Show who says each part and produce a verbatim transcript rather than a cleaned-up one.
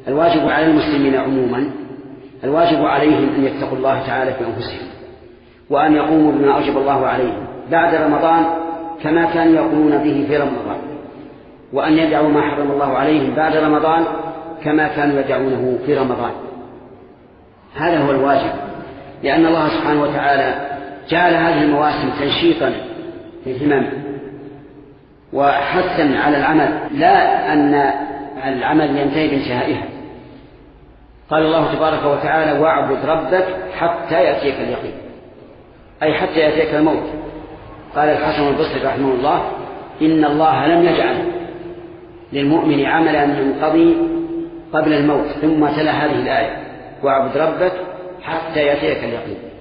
Speaker 1: الواجب على المسلمين عموما الواجب عليهم أن يتقوا الله تعالى في أنفسهم، وأن يقوموا بما أوجب الله عليهم بعد رمضان كما كانوا يقومون به في رمضان، وأن يدعوا ما حرم الله عليهم بعد رمضان كما كانوا يدعونه في رمضان. هذا هو الواجب، لأن الله سبحانه وتعالى جعل هذه المواسم تنشيطا للهمم وحثا على العمل، لا أن العمل ينتهي بانتهائها. قال الله تبارك وتعالى: واعبد ربك حتى يأتيك اليقين، أي حتى يأتيك الموت. قال الحسن البصري رحمه الله: إن الله لم يجعل للمؤمن عملا ينقضي قبل الموت، ثم تلا هذه الآية: واعبد ربك حتى يأتيك اليقين.